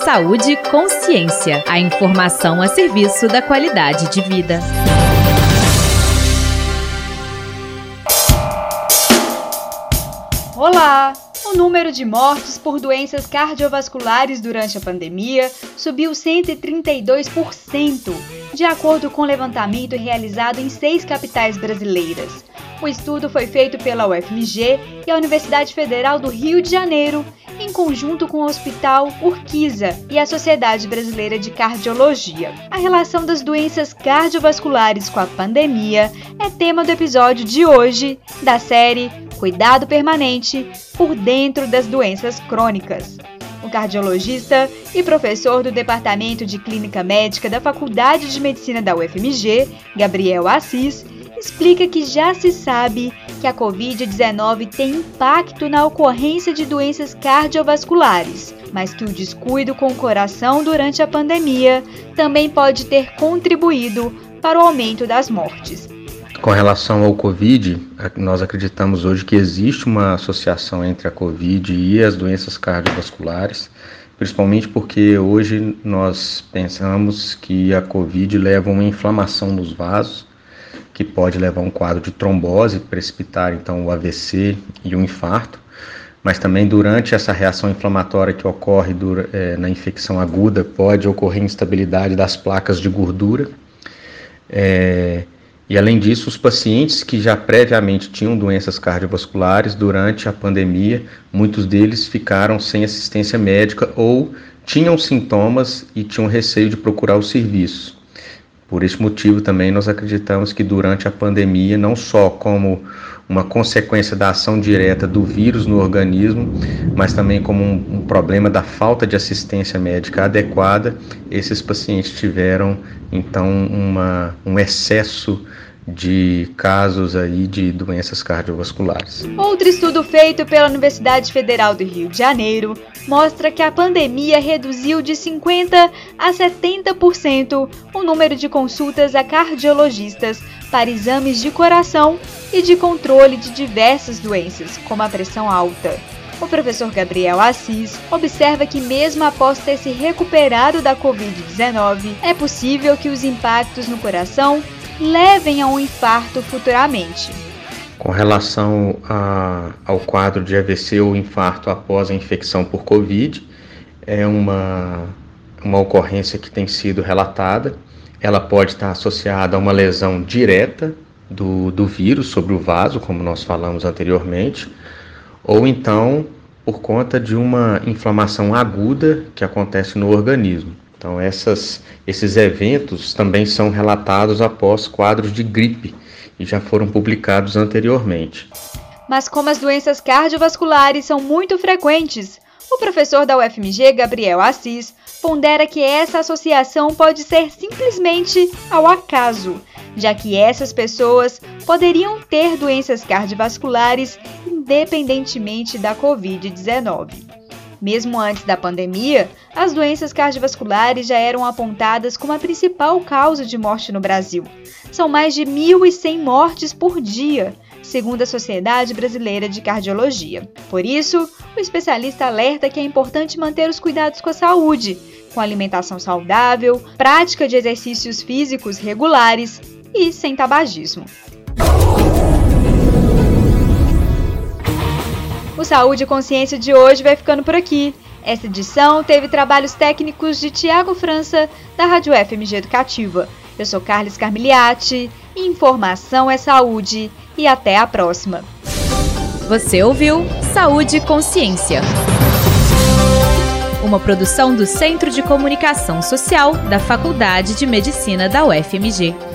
Saúde e Consciência. A informação a serviço da qualidade de vida. Olá! O número de mortes por doenças cardiovasculares durante a pandemia subiu 132%, de acordo com o levantamento realizado em 6 capitais brasileiras. O estudo foi feito pela UFMG e a Universidade Federal do Rio de Janeiro, em conjunto com o Hospital Urquiza e a Sociedade Brasileira de Cardiologia. A relação das doenças cardiovasculares com a pandemia é tema do episódio de hoje da série Cuidado Permanente por Dentro das Doenças Crônicas. O cardiologista e professor do Departamento de Clínica Médica da Faculdade de Medicina da UFMG, Gabriel Assis, explica que já se sabe que a Covid-19 tem impacto na ocorrência de doenças cardiovasculares, mas que o descuido com o coração durante a pandemia também pode ter contribuído para o aumento das mortes. Com relação ao Covid, nós acreditamos hoje que existe uma associação entre a Covid e as doenças cardiovasculares, principalmente porque hoje nós pensamos que a Covid leva a uma inflamação nos vasos, que pode levar a um quadro de trombose, precipitar então o AVC e o infarto, mas também durante essa reação inflamatória que ocorre na infecção aguda, pode ocorrer instabilidade das placas de gordura. E além disso, os pacientes que já previamente tinham doenças cardiovasculares, durante a pandemia, muitos deles ficaram sem assistência médica ou tinham sintomas e tinham receio de procurar o serviço. Por esse motivo também nós acreditamos que durante a pandemia, não só como uma consequência da ação direta do vírus no organismo, mas também como um problema da falta de assistência médica adequada, esses pacientes tiveram então um excesso de casos aí de doenças cardiovasculares. Outro estudo feito pela Universidade Federal do Rio de Janeiro mostra que a pandemia reduziu de 50% a 70% o número de consultas a cardiologistas para exames de coração e de controle de diversas doenças, como a pressão alta. O professor Gabriel Assis observa que mesmo após ter se recuperado da Covid-19, é possível que os impactos no coração levem a um infarto futuramente. Com relação ao quadro de AVC ou infarto após a infecção por Covid, é uma ocorrência que tem sido relatada. Ela pode estar associada a uma lesão direta do vírus sobre o vaso, como nós falamos anteriormente, ou então por conta de uma inflamação aguda que acontece no organismo. Então esses eventos também são relatados após quadros de gripe e já foram publicados anteriormente. Mas como as doenças cardiovasculares são muito frequentes, o professor da UFMG, Gabriel Assis, pondera que essa associação pode ser simplesmente ao acaso, já que essas pessoas poderiam ter doenças cardiovasculares independentemente da Covid-19. Mesmo antes da pandemia, as doenças cardiovasculares já eram apontadas como a principal causa de morte no Brasil. São mais de 1.100 mortes por dia, segundo a Sociedade Brasileira de Cardiologia. Por isso, o especialista alerta que é importante manter os cuidados com a saúde, com alimentação saudável, prática de exercícios físicos regulares e sem tabagismo. O Saúde e Consciência de hoje vai ficando por aqui. Essa edição teve trabalhos técnicos de Tiago França, da Rádio FMG Educativa. Eu sou Carlos Carmiliati, informação é saúde e até a próxima. Você ouviu Saúde e Consciência, uma produção do Centro de Comunicação Social da Faculdade de Medicina da UFMG.